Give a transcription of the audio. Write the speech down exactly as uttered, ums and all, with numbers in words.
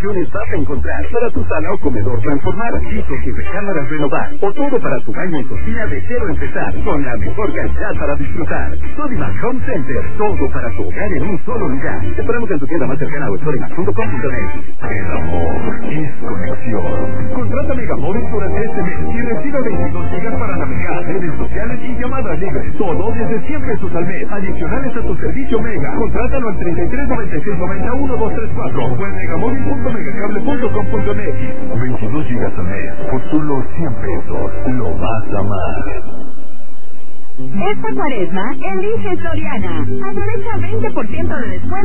opciones vas a encontrar para tu sala o comedor transformar, pisos y recámaras renovar, o todo para tu baño y cocina de cero empezar, con la mejor calidad para disfrutar. Sodimac Home Center, todo para tu hogar en un solo lugar. Te esperamos en tu tienda más cercana o sodimac punto com punto net. El amor es conexión. Contrata Megamóvil durante este mes y recibe veintidós gigas para navegar, redes sociales y llamadas libres. Todo desde cien pesos al mes, adicionales a tu servicio Mega. Contrátalo al treinta y tres noventa y seis noventa uno dos tres cuatro o en megamóvil punto megacable punto com punto net. veintidós gigas al mes por solo cien pesos. Lo vas a amar. Esta cuaresma, elige Soriana. Aprovecha veinte por ciento de descuento